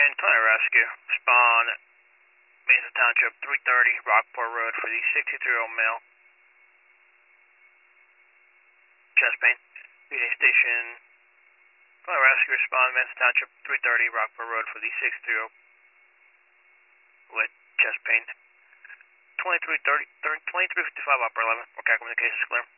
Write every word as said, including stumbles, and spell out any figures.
Pain, Tony Rescue. Respond, Mesa Township, three thirty, Rockport Road for the sixty-three-year-old male. Chest pain. Using station, Tony Rescue. Respond, Mesa Township, three thirty, Rockport Road for the sixty-three-year-old with chest pain. twenty-three thirty, twenty-three fifty-five, upper eleven. Okay, communications clear.